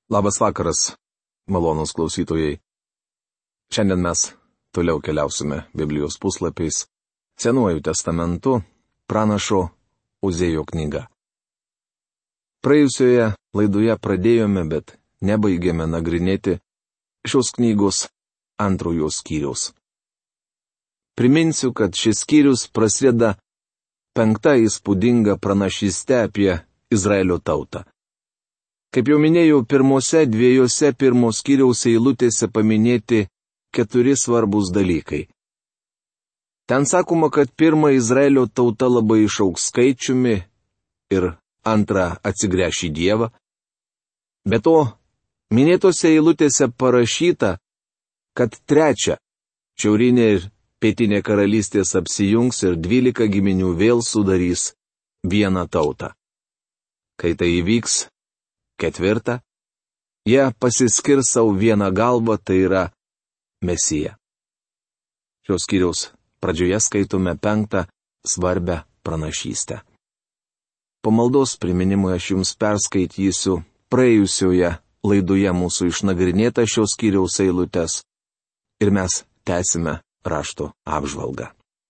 Labas vakaras, malonūs klausytojai. Šiandien mes toliau keliausime Biblijos puslapiais Senuoju testamentu, pranašo Ozėjo knyga. Praėjusioje laidoje pradėjome, bet nebaigėme nagrinėti šios knygos antrojo skyriaus. Priminsiu, kad šis skyrius prasideda 5 įspūdinga pranašyste apie Izraelio tautą. Kaip jau minėjau, pirmose 2 pirmo skyriaus eilutėse paminėti 4 svarbus dalykai. Ten sakoma, kad pirma Izraelio tauta labai išaugs skaičiumi ir antra atsigręš į Dievą. Be to, minėtose eilutėse parašyta, kad trečia šiaurinė ir pietinė karalystės apsijungs ir 12 giminių vėl sudarys vieną tautą. Kai tai įvyks, 4, jie pasiskirs savo vieną galvą, tai yra Mesiją. Šios skyriaus pradžioje skaitome 5 svarbę pranašystę. Po maldos priminimui aš jums perskaitysiu praėjusioje laidoje mūsų išnagrinėtą šios skyriaus eilutes ir mes tęsime rašto apžvalgą.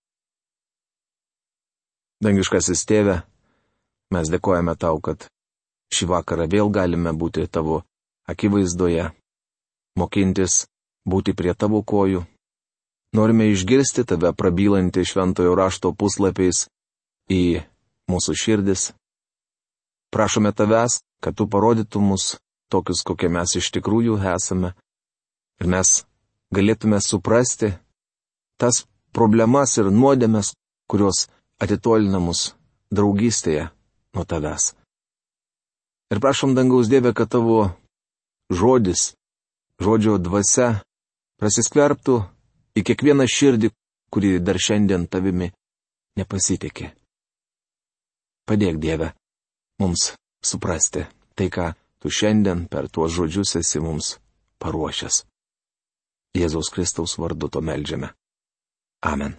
Dangiškasis Tėve, mes dėkojame tau, kad šį vakarą vėl galime būti tavo akivaizdoje, mokintis būti prie tavo kojų. Norime išgirsti tave prabylantį šventojo rašto puslapiais į mūsų širdis. Prašome tavęs, kad tu parodytum mus tokius, kokie mes iš tikrųjų esame, ir mes galėtume suprasti tas problemas ir nuodėmes, kurios atitolina mus draugystėje nuo tavęs. Ir prašom dangaus Dieve, kad tavo žodis, žodžio dvasia prasiskverbtų į kiekvieną širdį, kuri dar šiandien tavimi nepasitikė. Padėk, Dieve, mums suprasti tai, ką tu šiandien per tuos žodžius esi mums paruošęs. Jėzaus Kristaus vardu to meldžiame. Amen.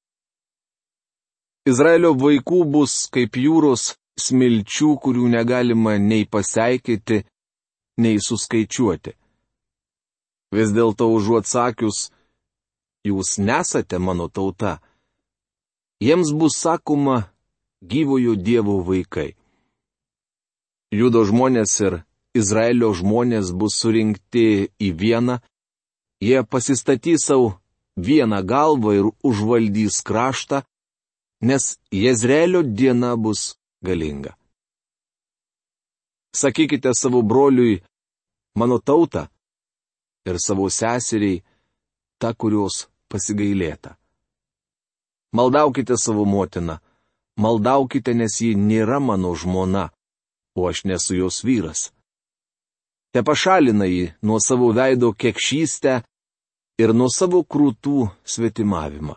Izraelio vaikų bus kaip jūros smilčių, kurių negalima nei paseikėti, nei suskaičiuoti. Vis dėlto užuot sakius, jūs nesate mano tauta, jiems bus sakoma gyvojo Dievo vaikai. Judo žmonės ir Izraelio žmonės bus surinkti į vieną, jie pasistatys savo vieną galvą ir užvaldys kraštą, nes Jezreelio diena bus galinga. Sakykite savo broliui, mano tauta, ir savo seseriai, ta, kurios pasigailėta. Maldaukite savo motiną, maldaukite, nes ji nėra mano žmona, o aš nesu jos vyras. Te pašalina ji nuo savo veido kekšystę ir nuo savo krūtų svetimavimą.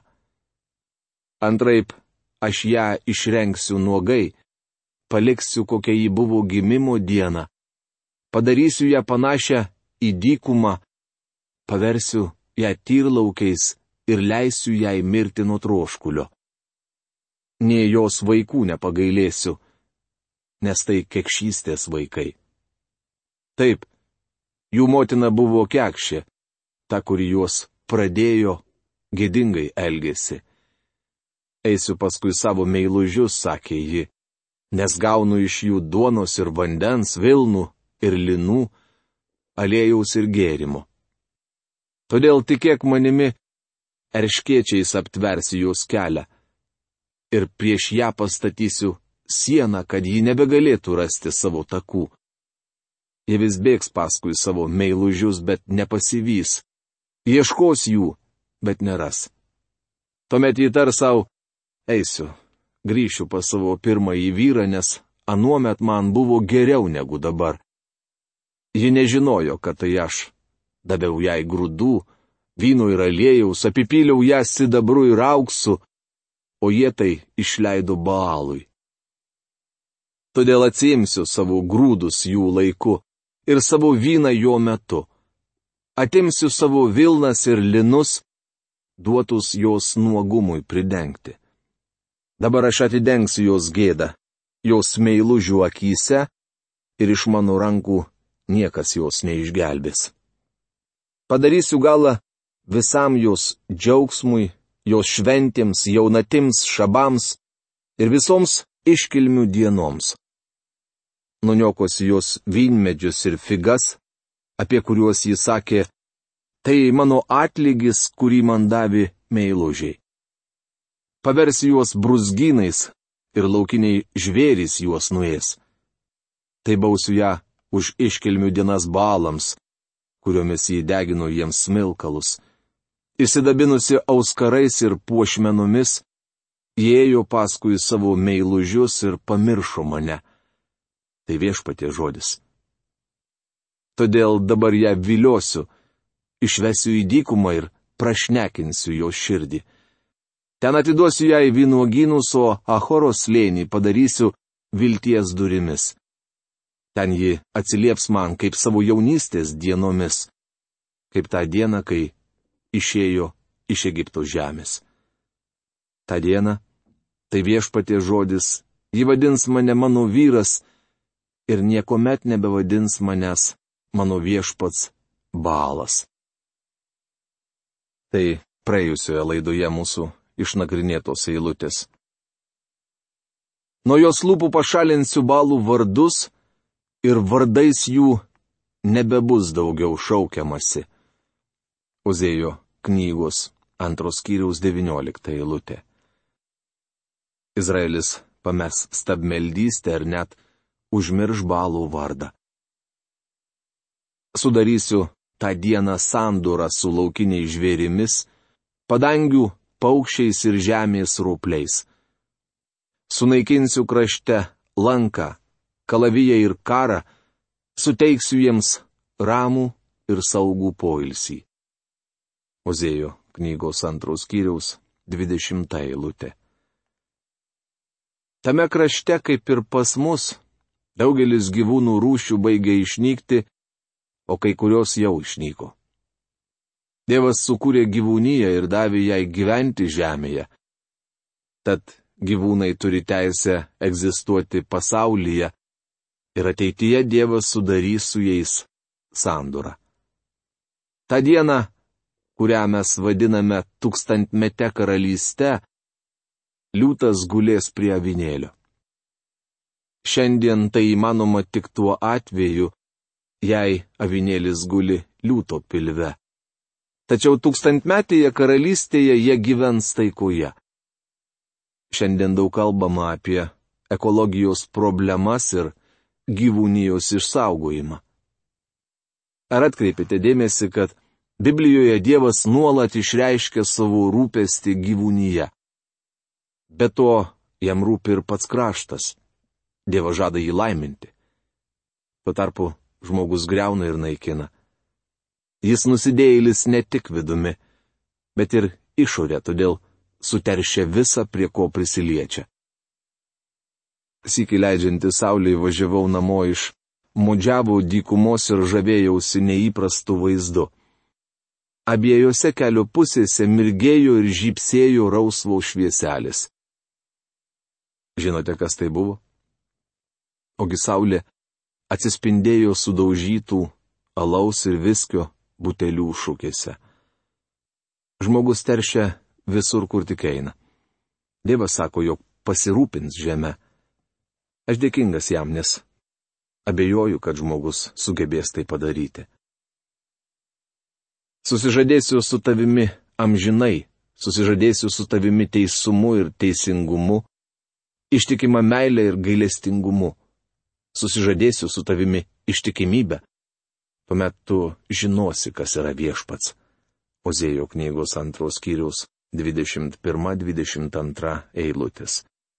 Antraip, aš ją išrengsiu nuogai, paliksiu, kokia ji buvo gimimo diena, padarysiu ją panašią į dykumą, paversiu ją tyrlaukiais ir leisiu jai mirti nuo troškulio. Nė jos vaikų nepagailėsiu, nes tai kekšystės vaikai. Taip, jų motina buvo kekšė, ta, kuri juos pradėjo, gėdingai elgėsi. Eisiu paskui savo meilužius, sakė ji, nes gaunu iš jų duonos ir vandens, vilnų ir linų, aliejaus ir gėrimo. Todėl tikėk manimi, erškėčiais aptversiu jos kelią ir prieš ją pastatysiu sieną, kad ji nebegalėtų rasti savo takų. Jie vis bėgs paskui savo meilužius, bet nepasivys. Ieškos jų, bet neras. Tuomet jį tar savo, eisiu, grįšiu pas savo pirmąjį vyrą, nes anuomet man buvo geriau negu dabar. Ji nežinojo, kad tai aš. Daviau jai grūdų, vyno ir aliejaus, apipyliau ją sidabru ir auksu, o jie tai išleido Baalui. Todėl atsiimsiu savo grūdus jų laiku ir savo vyną jo metu. Atimsiu savo vilnas ir linus, duotus jos nuogumui pridengti. Dabar aš atidengsiu jos gėdą, jos meilužių akyse ir iš mano rankų niekas jos neišgelbės. Padarysiu galą visam jos džiaugsmui, jos šventėms, jaunatims, šabams ir visoms iškilmių dienoms. Nuniokosiu jos vynmedžius ir figas, apie kuriuos jis sakė, tai mano atlygis, kurį man davė meilužiai. Paversiu juos brūzgynais ir laukiniai žvėrys juos nuės. Tai bausiu ją už iškilmių dienas Baalams, kuriomis jį degino jiems smilkalus. Įsidabinusi auskarais ir puošmenomis, jie ėjo paskui savo meilužius ir pamiršo mane. Tai Viešpaties žodis. Todėl dabar ją viliosiu, išvesiu į dykumą ir prašnekinsiu jos širdį. Ten atiduosiu ją į vynuogynus, o Achoros slėnį padarysiu vilties durimis. Ten ji atsilieps man kaip savo jaunystės dienomis, kaip tą dieną, kai išėjo iš Egipto žemės. Ta diena, tai Viešpaties žodis, ji vadins mane mano vyras ir niekuomet nebevadins manęs mano viešpats Baalas. Tai praėjusioje laidoje mūsų išnagrinėtos eilutės. Nuo jos lūpų pašalinsiu Baalų vardus ir vardais jų nebebus daugiau šaukiamasi. Ozėjo knygos 2 skyriaus 19 eilutė. Izraelis pames stabmeldystę ir net užmirš Baalų vardą. Sudarysiu tą dieną sandorą su laukiniais žvėrimis, padangių paukščiais ir žemės rupliais. Sunaikinsiu krašte lanką, kalaviją ir karą, suteiksiu jiems ramų ir saugų poilsį. Ozėjo knygos 2 skyriaus 20 eilutė. Tame krašte, kaip ir pas mus, daugelis gyvūnų rūšių baigia išnykti, o kai kurios jau išnyko. Dievas sukūrė gyvūniją ir davė jai gyventi žemėje. Tad gyvūnai turi teisę egzistuoti pasaulyje ir ateityje Dievas sudarys su jais sandorą. Ta diena, kurią mes vadiname tūkstantmete karalyste, liūtas gulės prie avinėlio. Šiandien tai įmanoma tik tuo atveju, jei avinėlis guli liūto pilve. Tačiau tūkstantmetėje karalystėje jie gyvens taikoje. Šiandien daug kalbama apie ekologijos problemas ir gyvūnijos išsaugojimą. Ar atkreipėte dėmesį, kad Biblijoje Dievas nuolat išreiškia savo rūpestį gyvūnyje? Be to, jam rūpi ir pats kraštas. Dievas žada jį laiminti. Tuo tarpu žmogus griauna ir naikina. Jis nusidėjėlis ne tik vidumi, bet ir išorė, todėl suteršia visą, prie ko prisiliečia. Sykį leidžiantį saulei važiavau namo iš Mudžiavo dykumos ir žavėjausi neįprastu vaizdu. Abiejose kelio pusėse mirgėjo ir žybsėjo rausvos švieselis. Žinote, kas tai buvo? Ogi saulė atsispindėjo sudaužytų alaus ir viskio butelių šukėse. Žmogus teršia visur, kur tik eina. Dievas sako, jog pasirūpins žemę. Aš dėkingas jam, nes abejoju, kad žmogus sugebės tai padaryti. Susižadėsiu su tavimi amžinai, susižadėsiu su tavimi teisumu ir teisingumu, ištikima meilė ir gailestingumu. Susižadėsiu su tavimi ištikimybę. Tuomet tu žinosi, kas yra Viešpats. Ozėjo knygos 2 skyriaus 21-22 eilutės.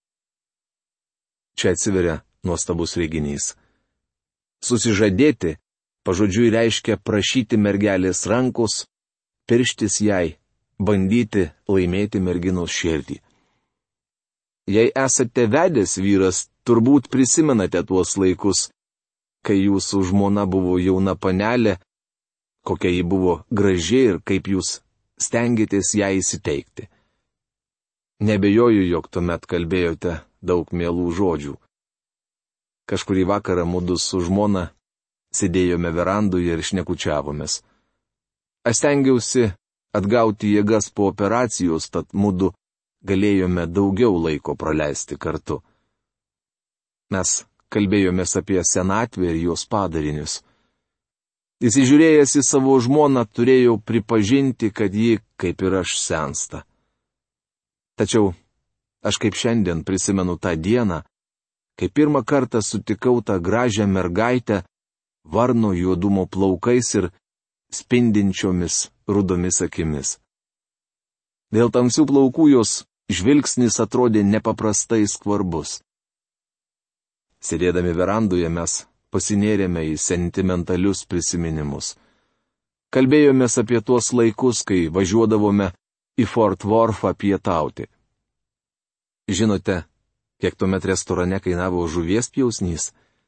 Čia atsiveria nuostabus reginys. Susižadėti pažodžiui reiškia prašyti mergelės rankos, pirštis jai, bandyti laimėti merginos širdį. Jei esate vedęs vyras, turbūt prisimenate tuos laikus, kai jūsų žmona buvo jauna panelė, kokia ji buvo graži ir kaip jūs stengėtės ją įsiteikti. Nebejoju, jog tuomet kalbėjote daug mielų žodžių. Kažkurį vakarą mudu su žmona sėdėjome verandoje ir šnekučiavomės. Aš stengiausi atgauti jėgas po operacijos, tad mudu galėjome daugiau laiko praleisti kartu. Mes kalbėjomės apie senatvę ir jos padarinius. Įsižiūrėjęs į savo žmoną, turėjau pripažinti, kad ji, kaip ir aš, sensta. Tačiau aš kaip šiandien prisimenu tą dieną, kai pirmą kartą sutikau tą gražią mergaitę, varno juodumo plaukais ir spindinčiomis rudomis akimis. Dėl tamsių plaukų jos žvilgsnis atrodė nepaprastai skvarbus. Sėdėdami verandoje mes pasinėrėme į sentimentalius prisiminimus. Kalbėjomės apie tuos laikus, kai važiuodavome į Fort Worthą pietauti. Žinote, kiek tuomet restorane kainavo žuvies pjausnys?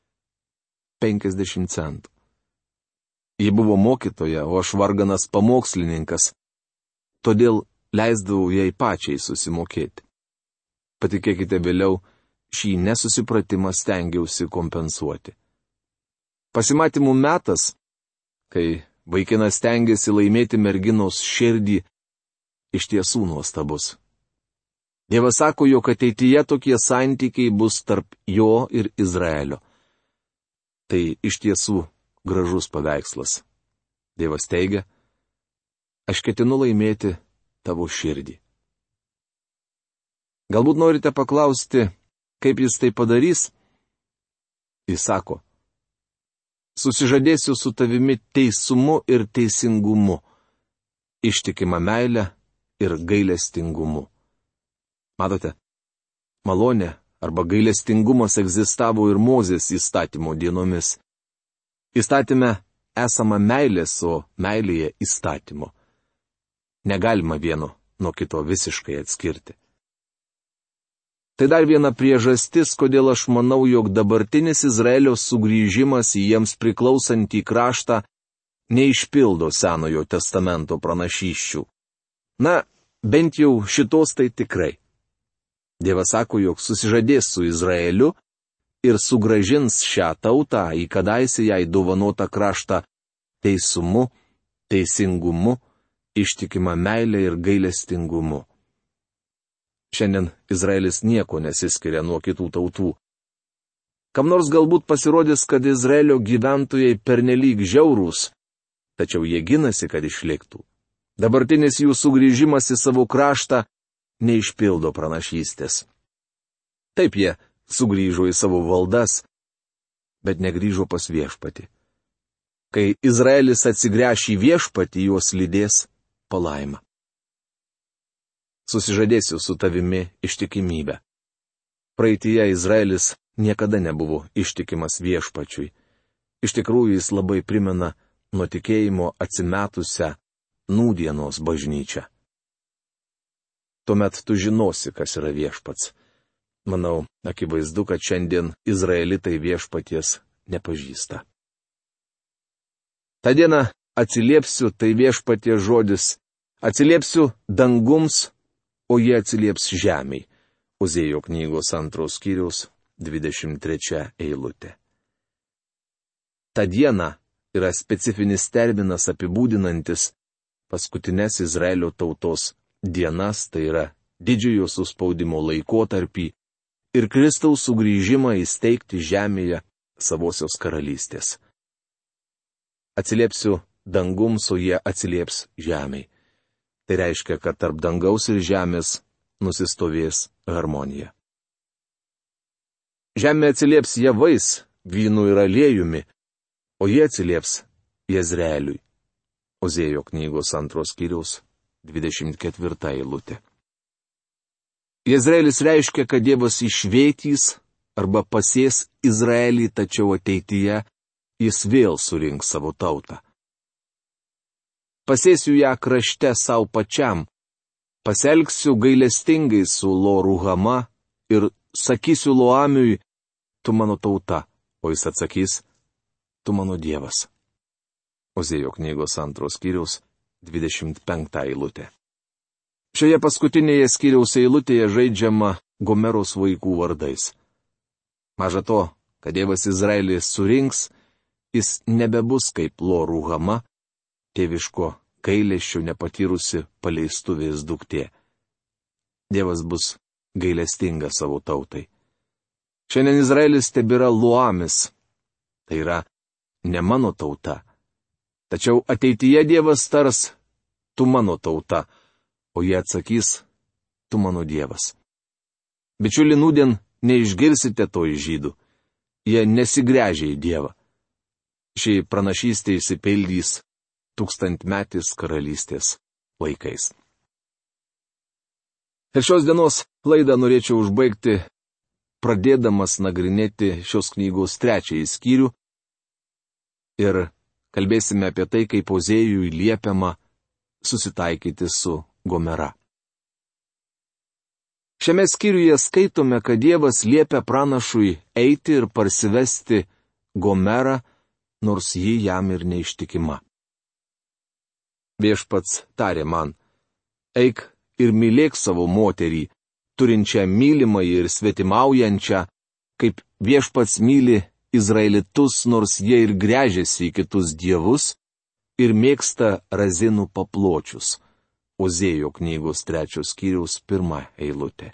50 centų. Ji buvo mokytoja, o aš varganas pamokslininkas, todėl leisdavau jai pačiai susimokėti. Patikėkite, vėliau šį nesusipratimą stengiausi kompensuoti. Pasimatymų metas, kai vaikinas stengiasi laimėti merginos širdį, iš tiesų nuostabus. Dievas sako, jog ateityje tokie santykiai bus tarp jo ir Izraelio. Tai iš tiesų gražus paveikslas. Dievas teigia, aš ketinu laimėti tavo širdį. Galbūt norite paklausti, kaip jis tai padarys? Jis sako, susižadėsiu su tavimi teisumu ir teisingumu, ištikima meile ir gailestingumu. Matote, malonė arba gailestingumas egzistavo ir Mozės įstatymo dienomis. Įstatyme esama meilės, o meilėje įstatymo. Negalima vieno nuo kito visiškai atskirti. Tai dar viena priežastis, kodėl aš manau, jog dabartinis Izraelio sugrįžimas į jiems priklausantį kraštą neišpildo Senojo testamento pranašysčių. Na, bent jau šitos tai tikrai. Dievas sako, jog susižadės su Izraeliu ir sugrąžins šią tautą į kadaise jai dovanotą kraštą teisumu, teisingumu, ištikima meilė ir gailestingumu. Šiandien Izraelis nieko nesiskiria nuo kitų tautų. Kam nors galbūt pasirodys, kad Izraelio gyventojai pernelyg žiaurūs, tačiau jie ginasi, kad išliktų. Dabartinis jų sugrįžimas į savo kraštą neišpildo pranašystės. Taip jie sugrįžo į savo valdas, bet negrįžo pas viešpatį. Kai Izraelis atsigręš į viešpatį, juos lydės palaima. Susižadėsiu su tavimi ištikimybę. Praeityje Izraelis niekada nebuvo ištikimas viešpačiui. Iš tikrųjų jis labai primena nuo tikėjimo atsimetusią nūdienos bažnyčią. Tuomet tu žinosi, kas yra viešpats. Manau, akivaizdu, kad šiandien izraelitai viešpaties nepažįsta. Ta diena atsiliepsiu, tai viešpaties žodis, atsiliepsiu dangums, o jie atsilieps žemiai. Ozėjo knygos 2 skyriaus 23 eilutė. Ta diena yra specifinis terminas apibūdinantis paskutines Izraelio tautos dienas, tai yra didžiojo suspaudimo laikotarpį ir Kristaus sugrįžimą įsteigti žemėje savosios karalystės. Atsiliepsiu dangums, o jie atsilieps žemiai. Tai reiškia, kad tarp dangaus ir žemės nusistovės harmonija. Žemė atsilieps javais, vynu ir aliejumi, o jie atsilieps Jezreeliui. Ozėjo knygos 2 skyriaus 24 eilutė. Jezreelis reiškia, kad Dievas išvėtys arba pasės Izraelį, tačiau ateityje jis vėl surinks savo tautą. Pasėsiu ją krašte savo pačiam, pasielgsiu gailestingai su Lo Ruhama ir sakysiu Loamiui, tu mano tauta, o jis atsakys, tu mano Dievas. Ozėjo knygos 2 skyriaus 25 eilutė. Šioje paskutinėje skyriaus eilutėje žaidžiama Gomeros vaikų vardais. Maža to, kad Dievas Izraelį surinks, Jis nebebus kaip Lo-Ruhama, tėviško gailesčio nepatyrusi paleistuvės duktė. Dievas bus gailestingas savo tautai. Šiandien Izraelis tebėra Luamis, tai yra ne mano tauta. Tačiau ateityje Dievas tars, tu mano tauta, o jie atsakys, tu mano Dievas. Bičiuli, nūdien neišgirsite to iš žydų. Jie nesigręžia į Dievą. Ši pranašystė išsipildys tūkstantmetis karalystės laikais. Ir šios dienos laidą norėčiau užbaigti, pradėdamas nagrinėti šios knygos 3 skyrių ir kalbėsime apie tai, kaip Ozėjui liepiama susitaikyti su Gomera. Šiame skyriuje skaitome, kad Dievas liepia pranašui eiti ir parsivesti Gomerą, nors ji jam ir neištikima. Viešpats tarė man, eik ir mylėk savo moterį, turinčią mylimąjį ir svetimaujančią, kaip viešpats myli Izraelitus, nors jie ir gręžiasi į kitus dievus ir mėgsta razinų papločius. Ozėjo knygos 3 skyriaus 1 eilutė.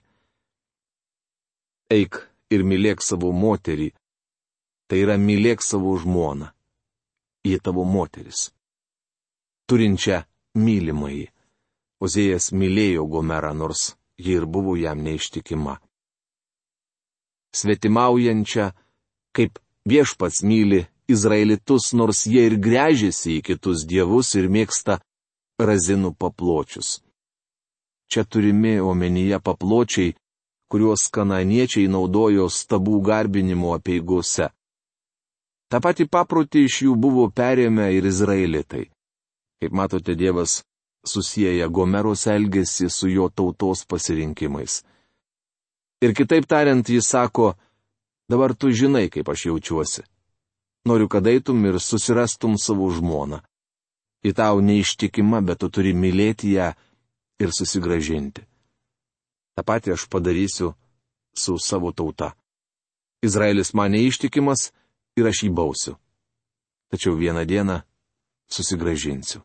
Eik ir mylėk savo moterį, tai yra mylėk savo žmoną, ji tavo moteris. Turinčią mylimąjį. Ozėjas mylėjo Gomerą, nors ji ir buvo jam neištikima. Svetimaujančią, kaip viešpats myli Izraelitus, nors jie ir gręžiasi į kitus dievus ir mėgsta razinų papločius. Čia turimi omenyje papločiai, kuriuos kanaaniečiai naudojo stabų garbinimo apeigose. Ta pati paprotį iš jų buvo perėmę ir izraelitai. Kaip matote, Dievas susieja Gomeros elgesį su jo tautos pasirinkimais. Ir kitaip tariant, jis sako, dabar tu žinai, kaip aš jaučiuosi. Noriu, kad eitum ir susirastum savo žmoną. Ji tau neištikima, bet tu turi mylėti ją ir susigrąžinti. Ta pati aš padarysiu su savo tauta. Izraelis man neištikimas ir aš jį bausiu. Tačiau vieną dieną susigrąžinsiu.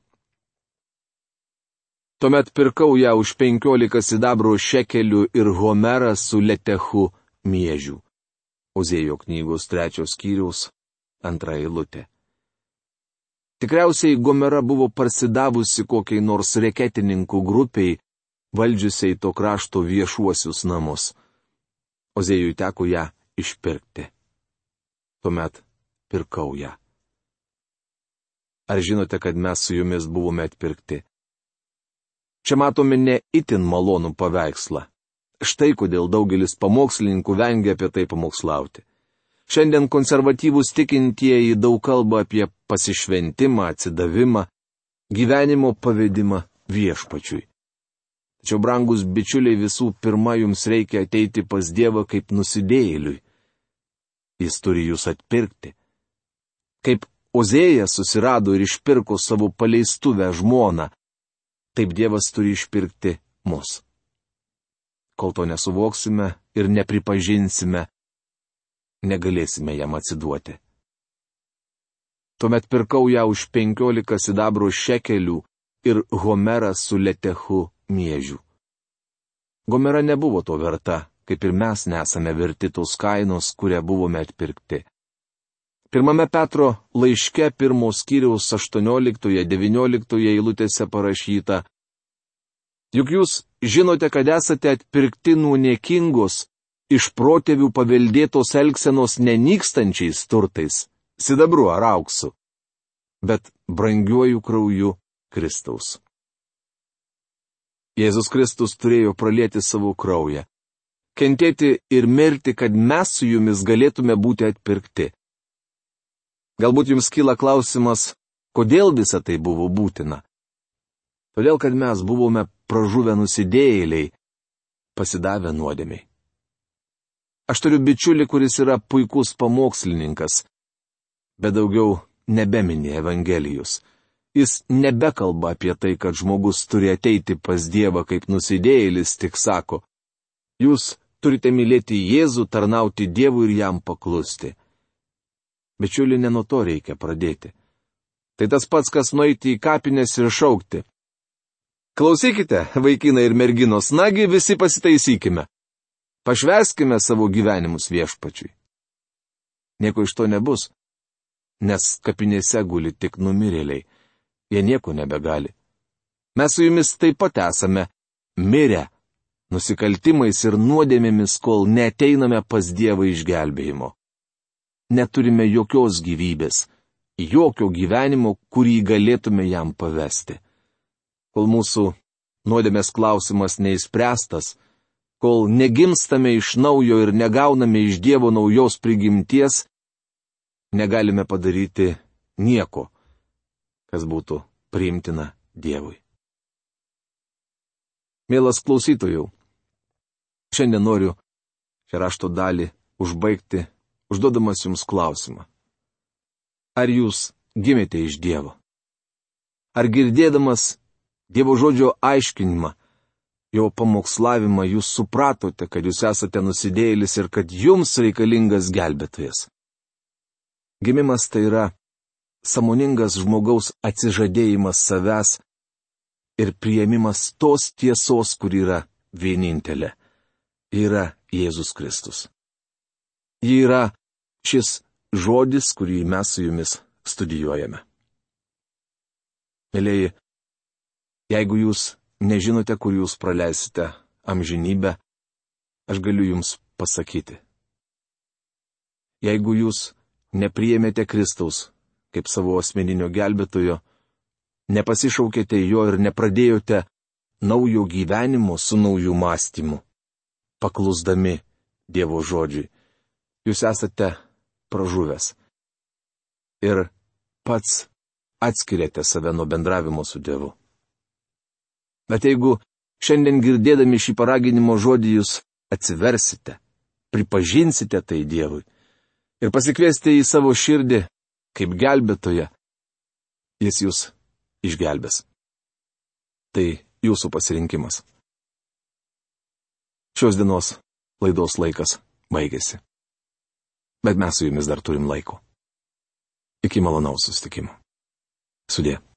Tuomet pirkau ją už 15 sidabro šekelių ir Gomerą su Letechu miežių. Ozėjo knygos 3 skyriaus 2 eilutė. Tikriausiai Gomera buvo parsidavusi kokiai nors reketininkų grupiai, valdžiusiai to krašto viešuosius namus. Ozėjui teko ją išpirkti. Tuomet pirkau ją. Ar žinote, kad mes su jumis buvome atpirkti? Čia matome ne itin malonų paveikslą. Štai kodėl daugelis pamokslininkų vengia apie tai pamokslauti. Šiandien konservatyvūs tikintieji daug kalba apie pasišventimą, atsidavimą, gyvenimo pavedimą viešpačiui. Tačiau, brangus bičiuliai, visų pirma jums reikia ateiti pas Dievą kaip nusidėjėliui. Jis turi jūs atpirkti. Kaip Ozėjas susirado ir išpirko savo paleistuvę žmoną, taip Dievas turi išpirkti mus. Kol to nesuvoksime ir nepripažinsime, negalėsime jam atsiduoti. Tuomet pirkau ją už 15 sidabro šekelių ir Gomerą su Letechu miežių. Gomera nebuvo to verta, kaip ir mes nesame verti tos kainos, kurią buvome atpirkti. 1 Petro laiške 1 skyriaus 18-19 eilutėse parašyta: Juk jūs žinote, kad esate atpirkti nuo niekingos, iš protėvių paveldėtos elgsenos nenykstančiais turtais, sidabru ar auksu, bet brangiuoju krauju Kristaus. Jėzus Kristus turėjo pralieti savo kraują, kentėti ir mirti, kad mes su jumis galėtume būti atpirkti. Galbūt jums kyla klausimas, kodėl visa tai buvo būtina? Todėl, kad mes buvome pražuvę nusidėjėliai, pasidavę nuodėmiai. Aš turiu bičiulį, kuris yra puikus pamokslininkas, bet daugiau nebemini Evangelijos. Jis nebekalba apie tai, kad žmogus turi ateiti pas Dievą kaip nusidėjėlis, tik sako, jūs turite mylėti Jėzų, tarnauti Dievui ir jam paklusti. Bičiuli, ne nuo to reikia pradėti. Tai tas pats, kas nueiti į kapines ir šaukti. Klausykite, vaikinai ir merginos, nagi visi pasitaisykime. Pašvęskime savo gyvenimus Viešpačiui. Nieko iš to nebus, nes kapinėse guli tik numirėliai. Jie nieko nebegali. Mes su jumis taip pat esame mirę nusikaltimais ir nuodėmėmis, kol neateiname pas Dievą išgelbėjimo. Neturime jokios gyvybės, jokio gyvenimo, kurį galėtume jam pavesti. Kol mūsų nuodėmės klausimas neįspręstas, kol negimstame iš naujo ir negauname iš Dievo naujos prigimties, negalime padaryti nieko, kas būtų priimtina Dievui. Mielas klausytojau, šiandien noriu šią rašto dalį užbaigti, užduodamas jums klausimą. Ar jūs gimėte iš Dievo? Ar girdėdamas Dievo žodžio aiškinimą, jo pamokslavimą, jūs supratote, kad jūs esate nusidėjėlis ir kad jums reikalingas gelbėtojas? Gimimas tai yra sąmoningas žmogaus atsižadėjimas savęs ir priėmimas tos tiesos, kur yra vienintelė. Yra Jėzus Kristus. Ji yra šis žodis, kurį mes su jumis studijuojame. Mėlėjai, jeigu jūs nežinote, kur jūs praleisite amžinybę, aš galiu jums pasakyti. Jeigu jūs nepriėmėte Kristaus kaip savo asmeninio gelbėtojo, nepasišaukėte jo ir nepradėjote naujo gyvenimo su naujų mąstymu, paklusdami Dievo žodžiui, jūs esate pražuvęs ir pats atskiriate save nuo bendravimo su Dievu. Bet jeigu šiandien girdėdami šį paraginimo žodį jūs atsiversite, pripažinsite tai Dievui ir pasikviesite į savo širdį kaip gelbėtoją, jis jūs išgelbės. Tai jūsų pasirinkimas. Šios dienos laidos laikas baigėsi. Bet mes su jumis dar turim laiko. Iki malonaus susitikimo. Sudie.